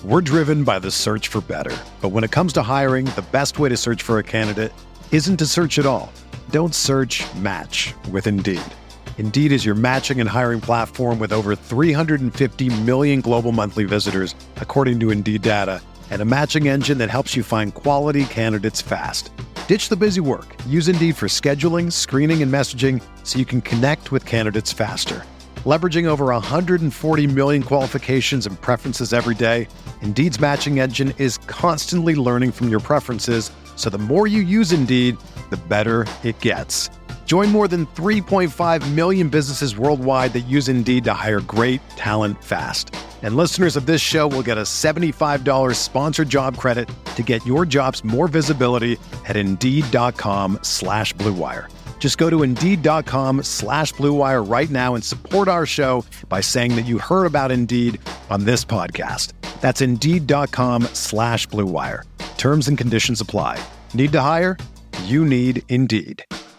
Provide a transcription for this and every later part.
We're driven by the search for better. But when it comes to hiring, the best way to search for a candidate isn't to search at all. Don't search, match with Indeed. Indeed is your matching and hiring platform with over 350 million global monthly visitors, according to Indeed data, and a matching engine that helps you find quality candidates fast. Ditch the busy work. Use Indeed for scheduling, screening, and messaging so you can connect with candidates faster. Leveraging over 140 million qualifications and preferences every day, Indeed's matching engine is constantly learning from your preferences, so the more you use Indeed, the better it gets. Join more than 3.5 million businesses worldwide that use Indeed to hire great talent fast. And listeners of this show will get a $75 sponsored job credit to get your jobs more visibility at Indeed.com/Blue Wire. Just go to Indeed.com/Blue Wire right now and support our show by saying that you heard about Indeed on this podcast. That's Indeed.com/Blue Wire. Terms and conditions apply. Need to hire? You need Indeed.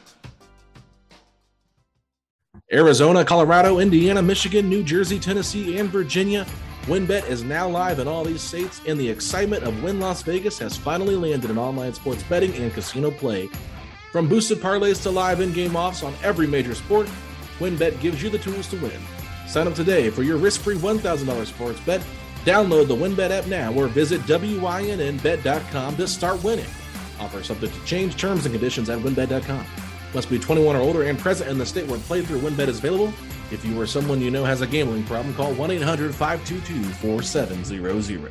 Arizona, Colorado, Indiana, Michigan, New Jersey, Tennessee, and Virginia. WynnBET is now live in all these states, and the excitement of Wynn Las Vegas has finally landed in online sports betting and casino play. From boosted parlays to live in-game offs on every major sport, WynnBET gives you the tools to win. Sign up today for your risk-free $1,000 sports bet. Download the WynnBET app now or visit WYNNBet.com to start winning. Offer subject to change, terms and conditions at WynnBET.com. Must be 21 or older and present in the state where playthrough WynnBET is available. If you or someone you know has a gambling problem, call 1-800-522-4700.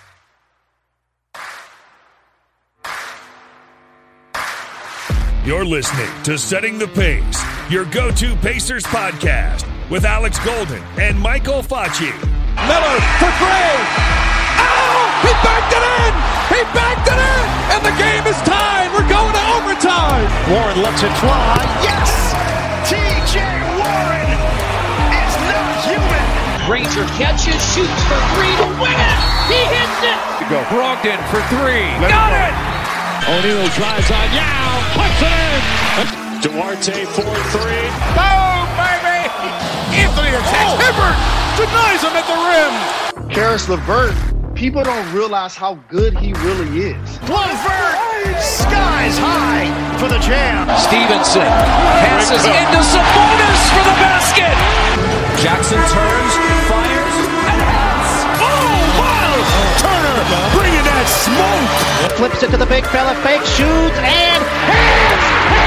You're listening to Setting the Pace, your go-to Pacers podcast with Alex Golden and Michael Facci. Miller for three. Oh, he backed it in. He backed it in. And the game is tied. We're going to overtime. Warren lets it fly. Yes. T.J. Warren is not human. Granger catches, shoots for three to win it. He hits it. Go. Brogdon for three. Got it. O'Neal drives on Yao. Puts it in. Duarte 4-3. Boom, baby. Anthony attacks. Hibbert denies him at the rim. Karis LeVert, people don't realize how good he really is. LeVert, skies high for the jam. Stevenson passes into Sabonis for the basket. Jackson turns, fires, and hits. Oh, wow! Turner bringing that smoke. Flips it to the big fella, fake shoots, and hits!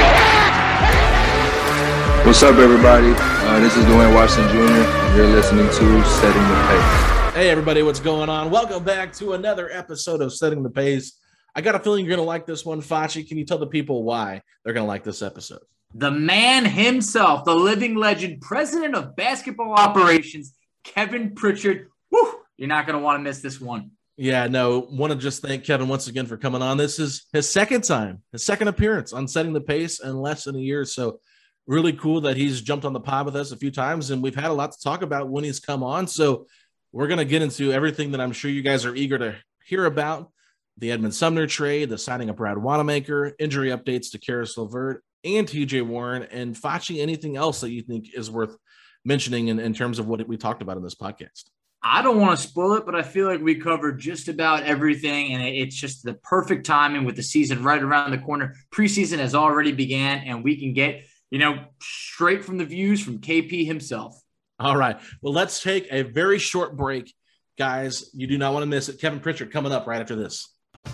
What's up, everybody? This is Dwayne Washington Jr. You're listening to Setting the Pace. Hey, everybody, what's going on? Welcome back to another episode of Setting the Pace. I got a feeling you're going to like this one, Facci. Can you tell the people why they're going to like this episode? The man himself, the living legend, president of basketball operations, Kevin Pritchard. Woo, you're not going to want to miss this one. Yeah, no, want to just thank Kevin once again for coming on. This is his second appearance on Setting the Pace in less than a year. So really cool that he's jumped on the pod with us a few times, and we've had a lot to talk about when he's come on. So we're going to get into everything that I'm sure you guys are eager to hear about. The Edmund Sumner trade, the signing of Brad Wanamaker, injury updates to Karis LeVert and TJ Warren, and Facci, anything else that you think is worth mentioning in terms of what we talked about in this podcast? I don't want to spoil it, but I feel like we covered just about everything, and it's just the perfect timing with the season right around the corner. Preseason has already began, and we can get, straight from the views from KP himself. All right. Well, let's take a very short break. Guys, you do not want to miss it. Kevin Pritchard coming up right after this.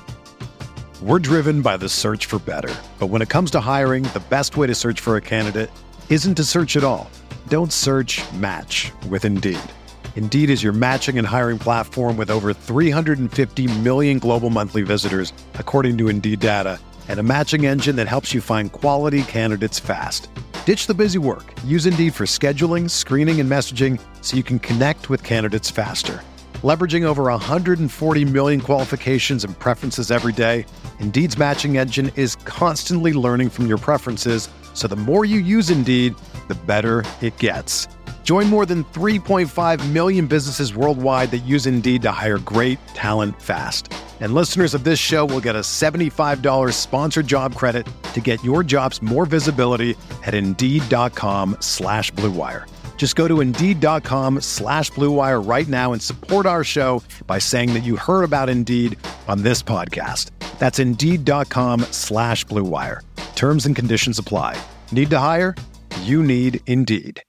We're driven by the search for better. But when it comes to hiring, the best way to search for a candidate isn't to search at all. Don't search, match with Indeed. Indeed is your matching and hiring platform with over 350 million global monthly visitors, according to Indeed data, and a matching engine that helps you find quality candidates fast. Ditch the busy work. Use Indeed for scheduling, screening, and messaging so you can connect with candidates faster. Leveraging over 140 million qualifications and preferences every day, Indeed's matching engine is constantly learning from your preferences, so the more you use Indeed, the better it gets. Join more than 3.5 million businesses worldwide that use Indeed to hire great talent fast. And listeners of this show will get a $75 sponsored job credit to get your jobs more visibility at Indeed.com/Blue Wire. Just go to Indeed.com/Blue Wire right now and support our show by saying that you heard about Indeed on this podcast. That's Indeed.com/Blue Wire. Terms and conditions apply. Need to hire? You need Indeed.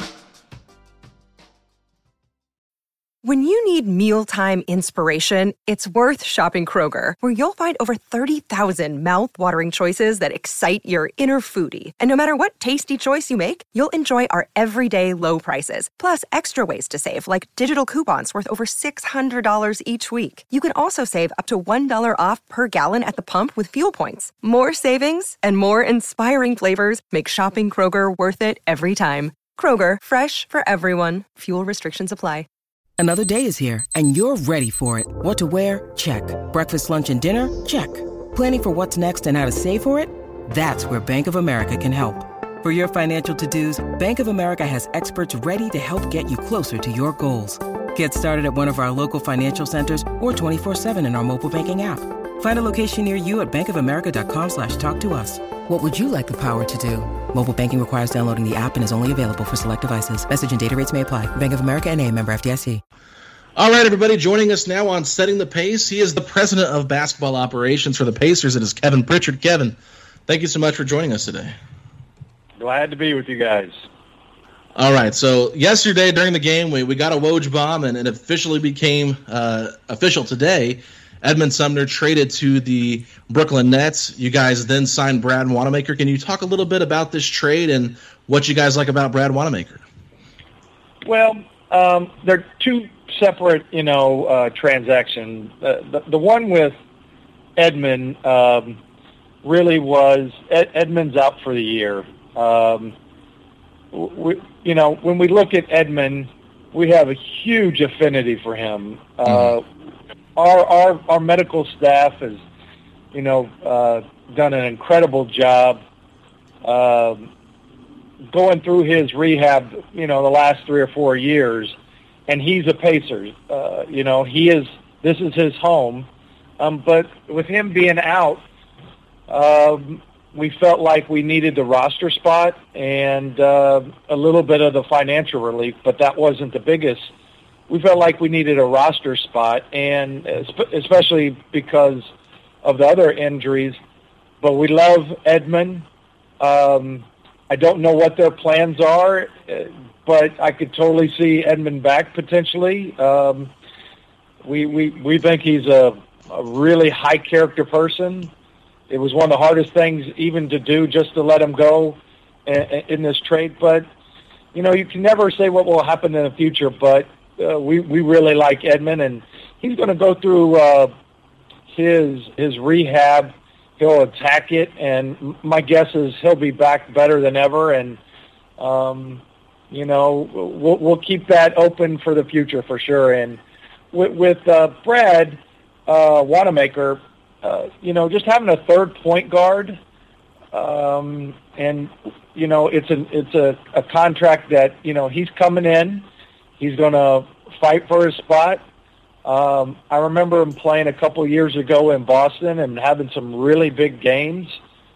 When you need mealtime inspiration, it's worth shopping Kroger, where you'll find over 30,000 mouth-watering choices that excite your inner foodie. And no matter what tasty choice you make, you'll enjoy our everyday low prices, plus extra ways to save, like digital coupons worth over $600 each week. You can also save up to $1 off per gallon at the pump with fuel points. More savings and more inspiring flavors make shopping Kroger worth it every time. Kroger, fresh for everyone. Fuel restrictions apply. Another day is here, and you're ready for it. What to wear? Check. Breakfast, lunch, and dinner? Check. Planning for what's next and how to save for it? That's where Bank of America can help. For your financial to-dos, Bank of America has experts ready to help get you closer to your goals. Get started at one of our local financial centers or 24/7 in our mobile banking app. Find a location near you at bankofamerica.com/talktous. What would you like the power to do? Mobile banking requires downloading the app and is only available for select devices. Message and data rates may apply. Bank of America N.A., member FDIC. All right, everybody, joining us now on Setting the Pace. He is the president of basketball operations for the Pacers. It is Kevin Pritchard. Kevin, thank you so much for joining us today. Glad to be with you guys. All right, so yesterday during the game, we got a Woj bomb, and it officially became official today. Edmond Sumner traded to the Brooklyn Nets. You guys then signed Brad Wanamaker. Can you talk a little bit about this trade and what you guys like about Brad Wanamaker? Well, they're two separate, transactions. The one with Edmond really was Edmond's out for the year. When we look at Edmond, we have a huge affinity for him. Our medical staff has, done an incredible job going through his rehab, the last 3 or 4 years, and he's a Pacer. This is his home, but with him being out, we felt like we needed the roster spot and a little bit of the financial relief, but that wasn't the biggest. We felt like we needed a roster spot, and especially because of the other injuries. But we love Edmond. I don't know what their plans are, but I could totally see Edmond back potentially. We think he's a really high character person. It was one of the hardest things even to do, just to let him go in this trade. But you can never say what will happen in the future. But we really like Edmond, and he's going to go through his rehab. He'll attack it, and my guess is he'll be back better than ever. And we'll keep that open for the future for sure. And with Brad Wanamaker, just having a third point guard, and it's a contract that he's coming in. He's going to fight for his spot. I remember him playing a couple of years ago in Boston and having some really big games.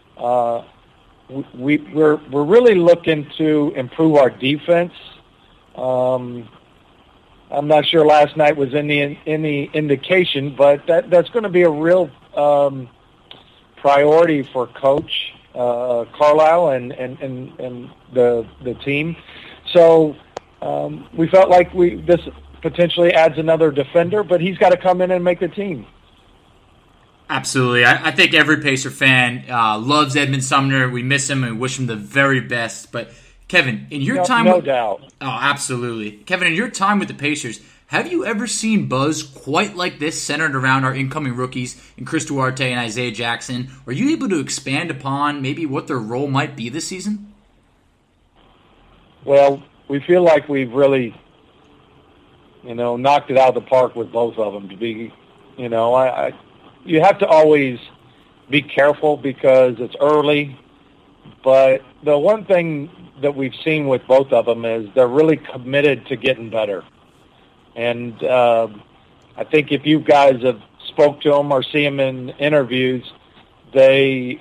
We're really looking to improve our defense. I'm not sure last night was any indication, but that's going to be a real priority for Coach Carlisle and the team. So we felt like this potentially adds another defender, but he's got to come in and make the team. Absolutely. I think every Pacer fan loves Edmond Sumner. We miss him and wish him the very best. But Kevin, in your time... No doubt. Oh, absolutely. Kevin, in your time with the Pacers, have you ever seen buzz quite like this centered around our incoming rookies in Chris Duarte and Isaiah Jackson? Are you able to expand upon maybe what their role might be this season? Well, we feel like we've really, knocked it out of the park with both of them. To be, you have to always be careful because it's early. But the one thing that we've seen with both of them is they're really committed to getting better. And I think if you guys have spoke to them or see them in interviews, they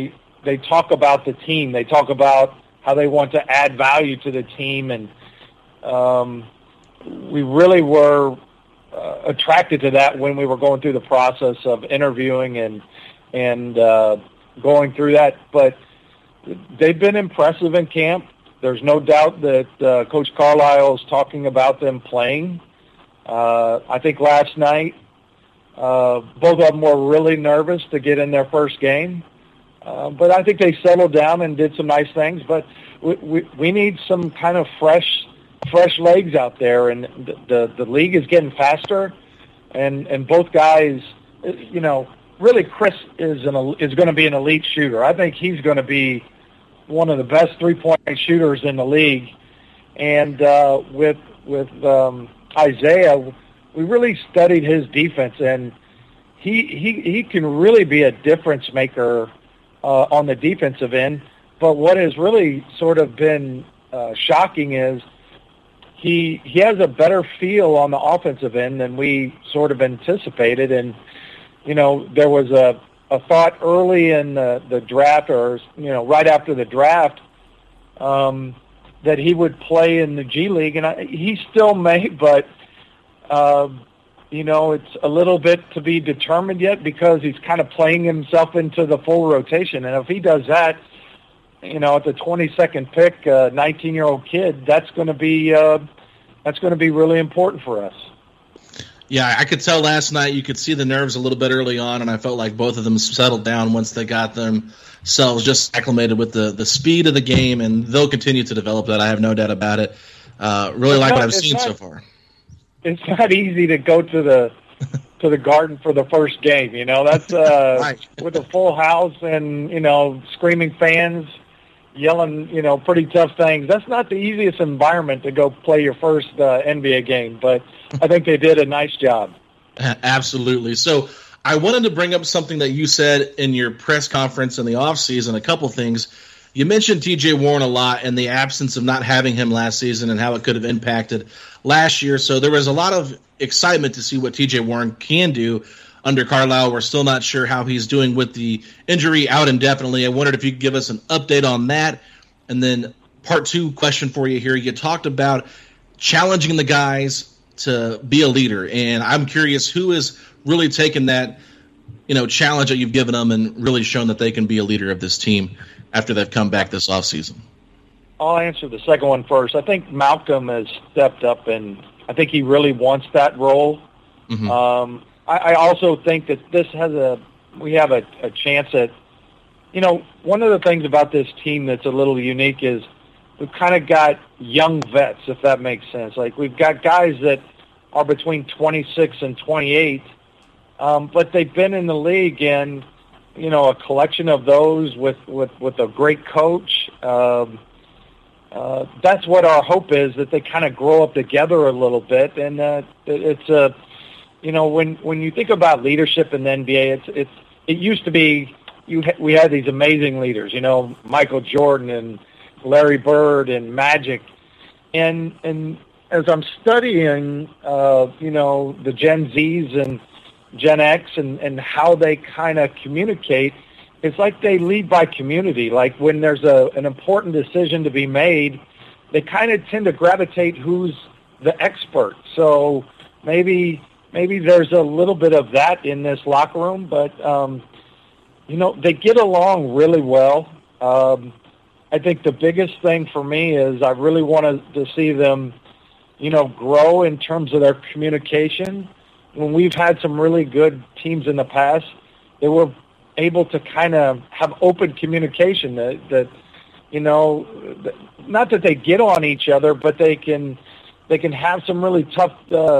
talk about the team. They talk about how they want to add value to the team, and we really were attracted to that when we were going through the process of interviewing and going through that. But they've been impressive in camp. There's no doubt that Coach Carlisle is talking about them playing. I think last night, both of them were really nervous to get in their first game. But I think they settled down and did some nice things. But we need some kind of fresh legs out there, and the league is getting faster, and both guys, really Chris is going to be an elite shooter. I think he's going to be one of the best 3-point shooters in the league, and with Isaiah, we really studied his defense, and he can really be a difference maker on the defensive end. But what has really sort of been shocking is he has a better feel on the offensive end than we sort of anticipated. And, there was a thought early in the draft, or, right after the draft, that he would play in the G League. And he still may, but, it's a little bit to be determined yet, because he's kind of playing himself into the full rotation. And if he does that, at the 22nd pick, 19-year-old kid, that's going to be really important for us. Yeah, I could tell last night you could see the nerves a little bit early on, and I felt like both of them settled down once they got themselves just acclimated with the speed of the game, and they'll continue to develop that. I have no doubt about it. Really like what I've seen so far. It's not easy to go to the Garden for the first game. That's right. With a full house and screaming fans yelling pretty tough things. That's not the easiest environment to go play your first NBA game, but I think they did a nice job. Absolutely. So I wanted to bring up something that you said in your press conference in the offseason, a couple things. You mentioned TJ Warren a lot and the absence of not having him last season and how it could have impacted last year. So there was a lot of excitement to see what TJ Warren can do under Carlisle. We're still not sure how he's doing with the injury out indefinitely. I wondered if you could give us an update on that. And then part two question for you here. You talked about challenging the guys to be a leader. And I'm curious who has really taken that, challenge that you've given them and really shown that they can be a leader of this team after they've come back this offseason. I'll answer the second one first. I think Malcolm has stepped up, and I think he really wants that role. Mm-hmm. I also think that we have a chance at, one of the things about this team that's a little unique is we've kind of got young vets, if that makes sense. Like, we've got guys that are between 26 and 28, but they've been in the league, and, a collection of those with a great coach. That's what our hope is, that they kind of grow up together a little bit, and it's a, when you think about leadership in the NBA, it used to be we had these amazing leaders, Michael Jordan and Larry Bird and Magic, and as I'm studying, the Gen Zs and Gen X and how they kind of communicate, it's like they lead by community. Like, when there's an important decision to be made, they kind of tend to gravitate who's the expert. So maybe there's a little bit of that in this locker room, but, they get along really well. I think the biggest thing for me is I really wanted to see them, grow in terms of their communication. When we've had some really good teams in the past, they were able to kind of have open communication that not that they get on each other, but they can have some really tough,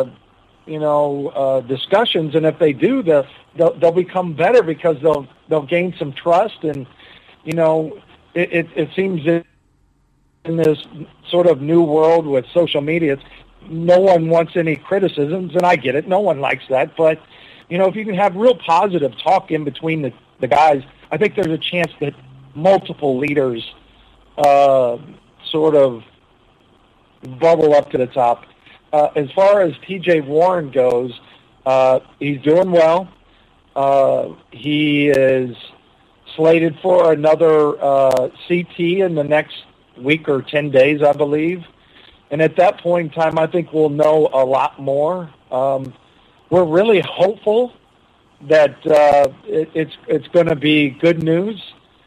discussions. And if they do, they'll become better because they'll gain some trust. And, it seems that in this sort of new world with social media, no one wants any criticisms, and I get it. No one likes that. But, if you can have real positive talk in between the guys, I think there's a chance that multiple leaders sort of bubble up to the top. As far as TJ Warren goes, he's doing well. He is slated for another CT in the next week or 10 days, I believe. And at that point in time, I think we'll know a lot more. We're really hopeful that it's going to be good news.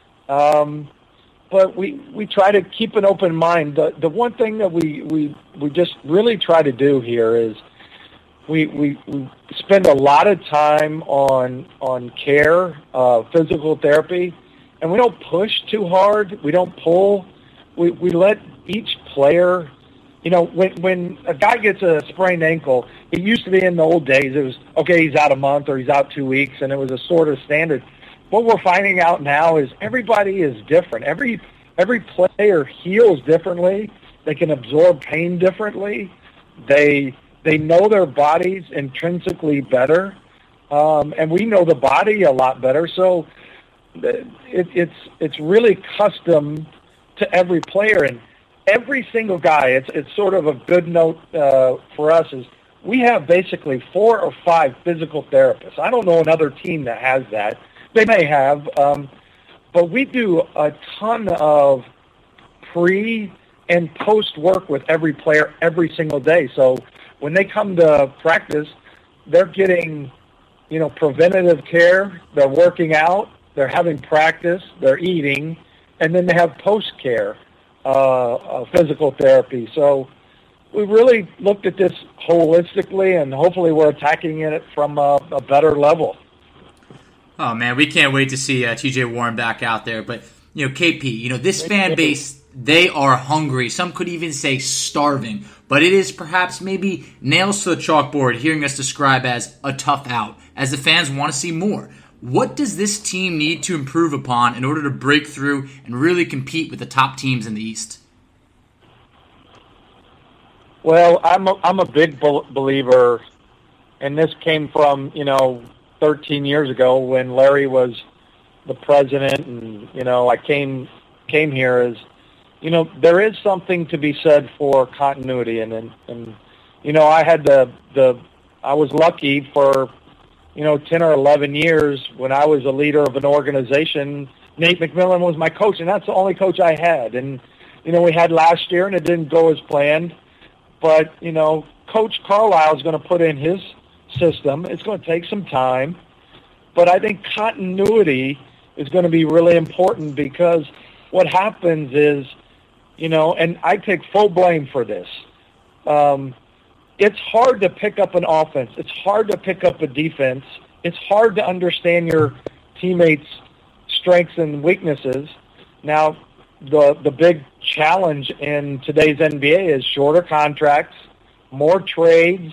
But we try to keep an open mind. The one thing that we just really try to do here is we spend a lot of time on care, physical therapy, and we don't push too hard. We don't pull. We let each player, when a guy gets a sprained ankle, it used to be in the old days, it was, okay, he's out a month or he's out 2 weeks, and it was a sort of standard. What we're finding out now is everybody is different. Every player heals differently. They can absorb pain differently. They know their bodies intrinsically better, and we know the body a lot better. So it's really custom to every player, and every single guy. It's sort of a good note for us is we have basically 4 or 5 physical therapists. I don't know another team that has that. They may have, but we do a ton of pre and post work with every player every single day. So when they come to practice, they're getting, preventative care. They're working out. They're having practice. They're eating, and then they have post care, physical therapy. So we really looked at this holistically, and hopefully we're attacking it from a better level. Oh, man, we can't wait to see TJ Warren back out there. But, KP, this fan base, they are hungry. Some could even say starving. But it is perhaps maybe nails to the chalkboard hearing us describe as a tough out, as the fans want to see more. What does this team need to improve upon in order to break through and really compete with the top teams in the East? Well, I'm a big believer, and this came from, 13 years ago when Larry was the president, and I came here as there is something to be said for continuity, and I had I was lucky for 10 or 11 years when I was a leader of an organization. Nate McMillan was my coach, and that's the only coach I had. And we had last year, and it didn't go as planned, but Coach Carlisle is going to put in his system. It's going to take some time, but I think continuity is going to be really important, because what happens is, and I take full blame for this. It's hard to pick up an offense. It's hard to pick up a defense. It's hard to understand your teammates' strengths and weaknesses. Now, the big challenge in today's NBA is shorter contracts, more trades,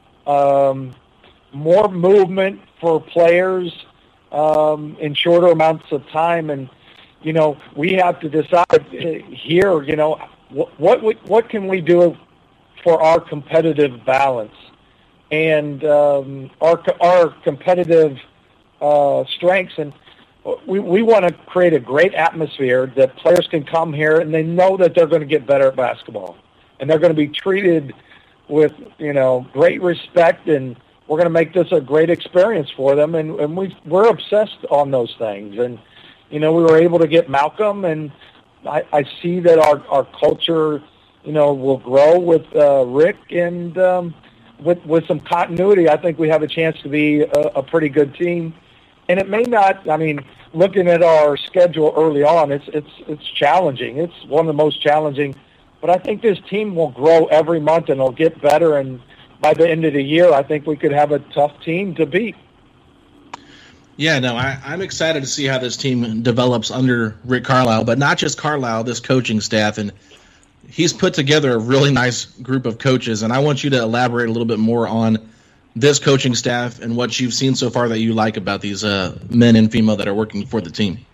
more movement for players in shorter amounts of time, and we have to decide here. What can we do for our competitive balance and our competitive strengths, and we want to create a great atmosphere that players can come here and they know that they're going to get better at basketball, and they're going to be treated with great respect, and we're going to make this a great experience for them, and we're obsessed on those things. And we were able to get Malcolm, and I see that our culture will grow with Rick, and with some continuity, I think we have a chance to be a pretty good team. And it may not. Looking at our schedule early on, it's challenging. It's one of the most challenging. But I think this team will grow every month, and it'll get better. And by the end of the year, I think we could have a tough team to beat. Yeah, no, I'm excited to see how this team develops under Rick Carlisle, but not just Carlisle, this coaching staff. And he's put together a really nice group of coaches, and I want you to elaborate a little bit more on this coaching staff and what you've seen so far that you like about these men and female that are working for the team.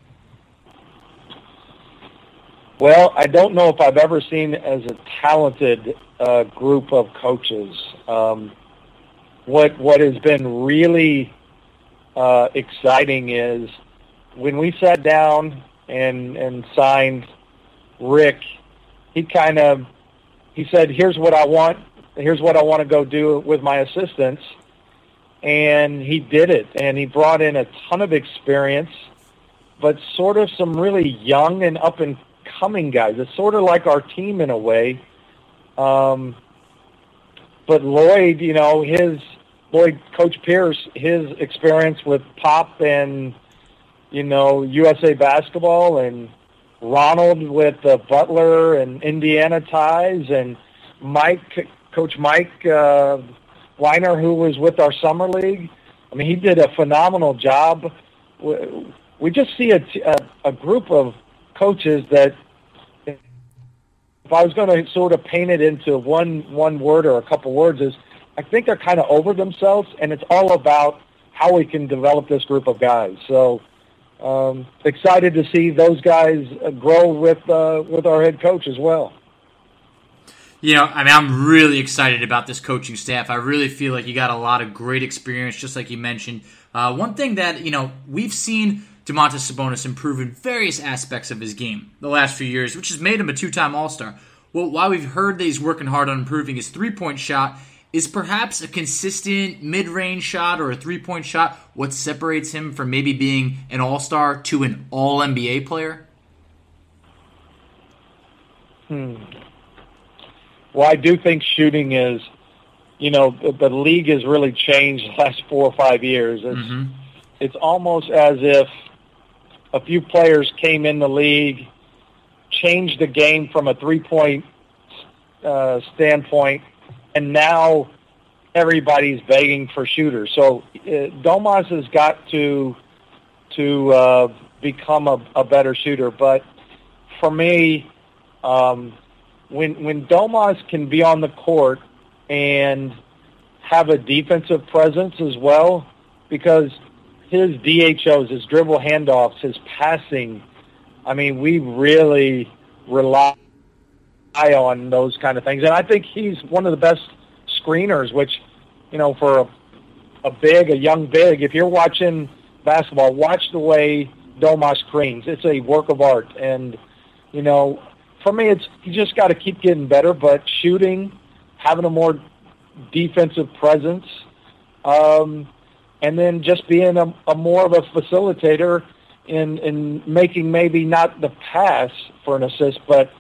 Well, I don't know if I've ever seen as a talented group of coaches. What has been really exciting is when we sat down and signed Rick, he said, here's what I want to go do with my assistants. And he did it, and he brought in a ton of experience, but sort of some really young and up and coming guys. It's sort of like our team in a way. But Lloyd, Coach Pierce, his experience with Pop and, USA basketball, and Ronald with Butler and Indiana ties, and Coach Mike Weiner, who was with our summer league. I mean, he did a phenomenal job. We just see a group of coaches that, if I was going to sort of paint it into one word or a couple words, is I think they're kind of over themselves, and it's all about how we can develop this group of guys. So excited to see those guys grow with our head coach as well. I'm really excited about this coaching staff. I really feel like you got a lot of great experience, just like you mentioned. One thing that, we've seen Domantas Sabonis improve in various aspects of his game the last few years, which has made him a two-time All-Star. Well, while we've heard that he's working hard on improving his three-point shot, is perhaps a consistent mid-range shot or a three-point shot what separates him from maybe being an all-star to an all-NBA player? Well, I do think shooting is, the league has really changed the last 4 or 5 years. It's almost as if a few players came in the league, changed the game from a three-point standpoint, and now everybody's begging for shooters. So Domas has got to become a better shooter. But for me, when Domas can be on the court and have a defensive presence as well, because his DHOs, his dribble handoffs, his passing, I mean, we really rely on those kind of things. And I think he's one of the best screeners, which, for a young big, if you're watching basketball, watch the way Domas screens. It's a work of art. And, for me, you just got to keep getting better, but shooting, having a more defensive presence, and then just being a more of a facilitator in making maybe not the pass for an assist, but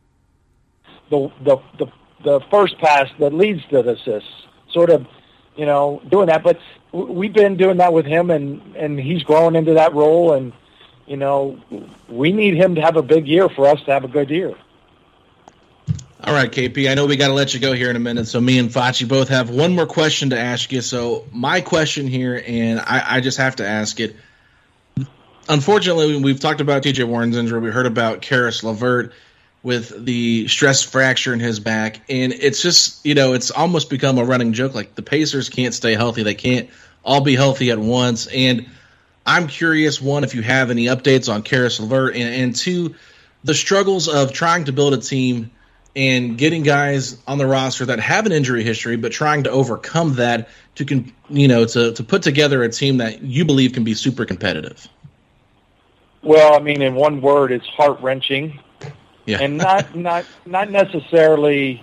the first pass that leads to the assist, sort of, doing that. But we've been doing that with him, and he's growing into that role, and, we need him to have a big year for us to have a good year. All right, KP, I know we got to let you go here in a minute, so me and Facci both have one more question to ask you. So my question here, and I just have to ask it. Unfortunately, we've talked about T.J. Warren's injury. We heard about Caris LeVert with the stress fracture in his back, and it's just, it's almost become a running joke. Like, the Pacers can't stay healthy. They can't all be healthy at once. And I'm curious, one, if you have any updates on Caris LeVert, and two, the struggles of trying to build a team and getting guys on the roster that have an injury history, but trying to overcome that to put together a team that you believe can be super competitive. Well, I mean, in one word, it's heart-wrenching. Yeah. And not necessarily,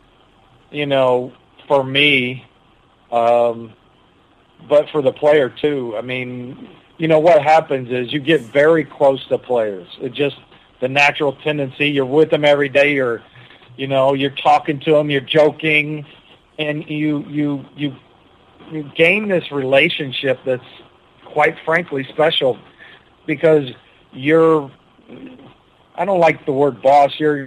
for me, but for the player too. I mean, what happens is you get very close to players. It's just the natural tendency. You're with them every day. You're talking to them. You're joking, and you gain this relationship that's quite frankly special, because I don't like the word boss. You're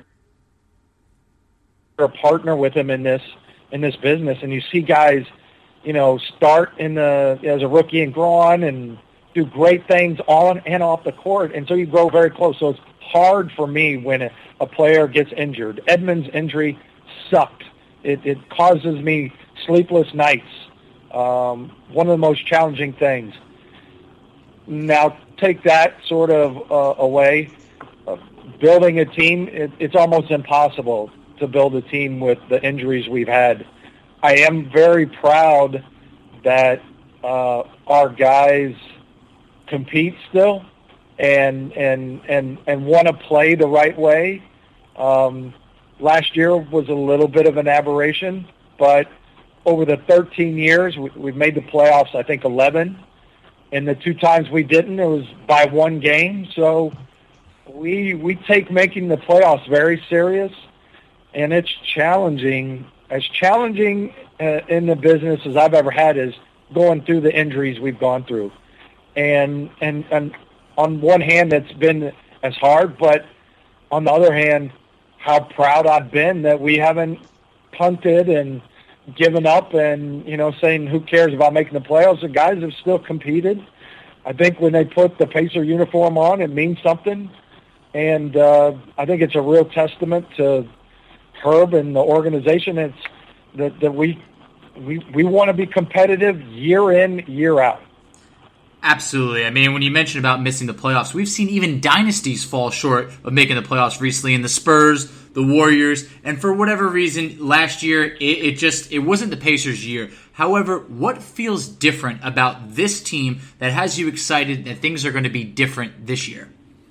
a partner with him in this business, and you see guys, start as a rookie and grow on and do great things on and off the court, and so you grow very close. So it's hard for me when a player gets injured. Edmonds' injury sucked. It causes me sleepless nights. One of the most challenging things. Now take that sort of away. Building a team, it's almost impossible to build a team with the injuries we've had. I am very proud that our guys compete still and want to play the right way. Last year was a little bit of an aberration, but over the 13 years, we've made the playoffs, I think, 11. And the 2 times we didn't, it was by 1 game. So we take making the playoffs very serious, and it's challenging. As challenging in the business as I've ever had is going through the injuries we've gone through. And on one hand, that's been as hard, but on the other hand, how proud I've been that we haven't punted and given up and, saying who cares about making the playoffs. The guys have still competed. I think when they put the Pacer uniform on, it means something. And I think it's a real testament to Herb and the organization. It's that we want to be competitive year in, year out. Absolutely. I mean, when you mentioned about missing the playoffs, we've seen even dynasties fall short of making the playoffs recently in the Spurs, the Warriors, and for whatever reason, last year, it wasn't the Pacers' year. However, what feels different about this team that has you excited that things are going to be different this year?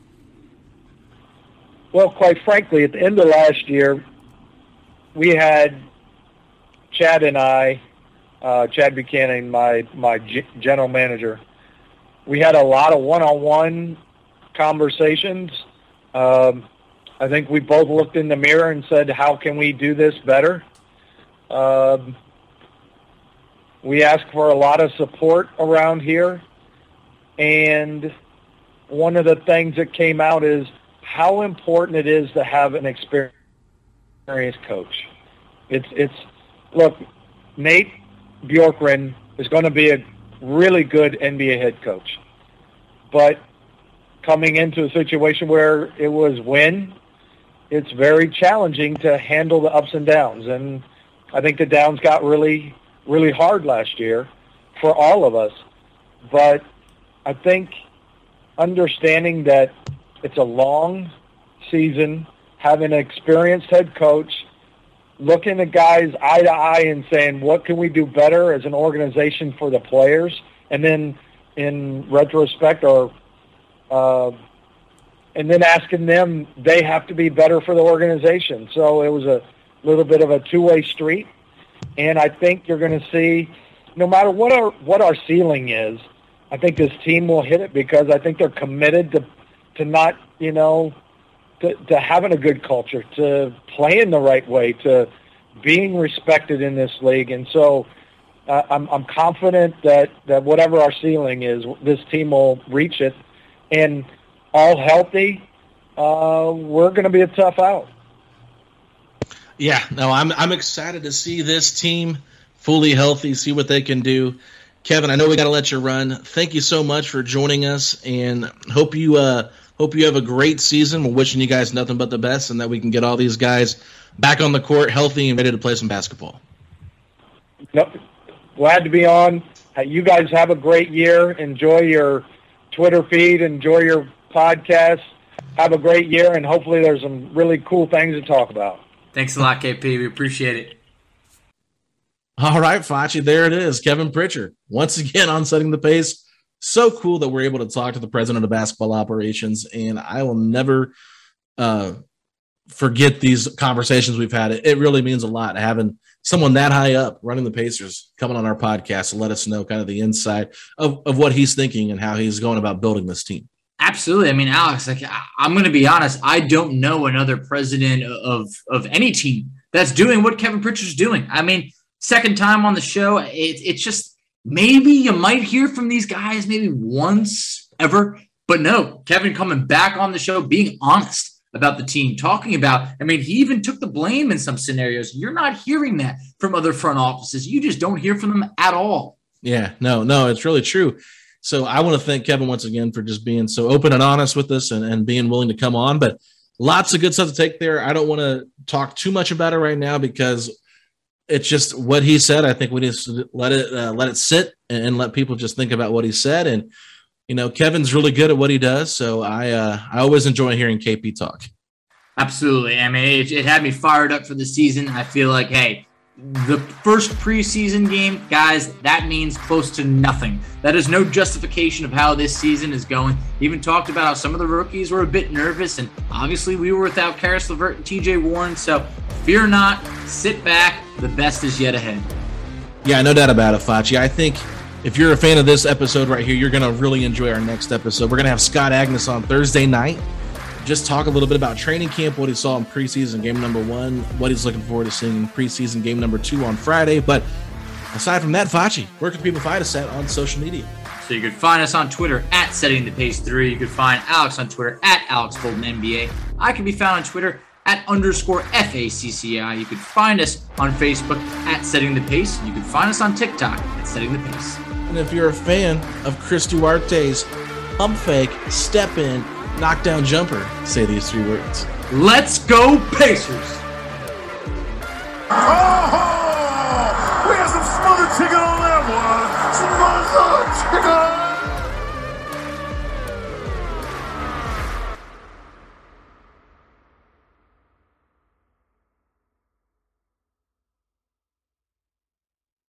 Well, quite frankly, at the end of last year, we had Chad and I, Chad Buchanan, my general manager, we had a lot of one-on-one conversations. I think we both looked in the mirror and said, how can we do this better? We asked for a lot of support around here. And one of the things that came out is how important it is to have an experienced coach. Look, Nate Bjorkgren is going to be a really good NBA head coach. But coming into a situation where it was it's very challenging to handle the ups and downs. And I think the downs got really, really hard last year for all of us. But I think understanding that it's a long season, having an experienced head coach, looking at guys eye to eye and saying, what can we do better as an organization for the players? And then in retrospect and then asking them, they have to be better for the organization. So it was a little bit of a two-way street. And I think you're going to see, no matter what our ceiling is, I think this team will hit it because I think they're committed to not, to having a good culture, to playing the right way, to being respected in this league. And so I'm confident that whatever our ceiling is, this team will reach it. And all healthy, we're going to be a tough out. Yeah, no, I'm excited to see this team fully healthy, see what they can do. Kevin, I know we got to let you run. Thank you so much for joining us, and hope you have a great season. We're wishing you guys nothing but the best, and that we can get all these guys back on the court healthy and ready to play some basketball. Nope. Glad to be on. You guys have a great year. Enjoy your Twitter feed. Enjoy your podcast. Have a great year, and hopefully there's some really cool things to talk about. Thanks a lot, KP. We appreciate it. All right, Facci, there it is. Kevin Pritchard, once again on Setting the Pace. So cool that we're able to talk to the president of basketball operations, and I will never forget these conversations we've had. It really means a lot having someone that high up running the Pacers coming on our podcast to let us know kind of the inside of what he's thinking and how he's going about building this team. Absolutely. I mean, Alex, I'm going to be honest. I don't know another president of any team that's doing what Kevin Pritchard's doing. I mean, second time on the show, it's just maybe you might hear from these guys maybe once ever, but no, Kevin coming back on the show, being honest about the team, talking about, I mean, he even took the blame in some scenarios. You're not hearing that from other front offices. You just don't hear from them at all. Yeah, no, it's really true. So I want to thank Kevin once again for just being so open and honest with us and being willing to come on. But lots of good stuff to take there. I don't want to talk too much about it right now because it's just what he said. I think we just let it sit and let people just think about what he said. And, Kevin's really good at what he does. So I always enjoy hearing KP talk. Absolutely. I mean, it had me fired up for the season. I feel like, hey, the first preseason game, guys, that means close to nothing. That is no justification of how this season is going. He even talked about how some of the rookies were a bit nervous, and obviously we were without Karis LeVert and TJ Warren, so fear not, sit back, the best is yet ahead. Yeah, no doubt about it, Facci. I think if you're a fan of this episode right here, you're going to really enjoy our next episode. We're going to have Scott Agnes on Thursday night. just talk a little bit about training camp, what he saw in preseason game number 1, what he's looking forward to seeing in preseason game number 2 on Friday. But aside from that, Facci, where can people find us at on social media? So you can find us on Twitter at SettingThePace3. You can find Alex on Twitter at AlexGoldenNBA. I can be found on Twitter at _FACCI. You can find us on Facebook at Setting the Pace. You can find us on TikTok at Setting the Pace. And if you're a fan of Chris Duarte's pump fake, step in, knockdown jumper, say these 3 words. Let's go Pacers! Oh, we got some smothered chicken on that one. Smothered chicken.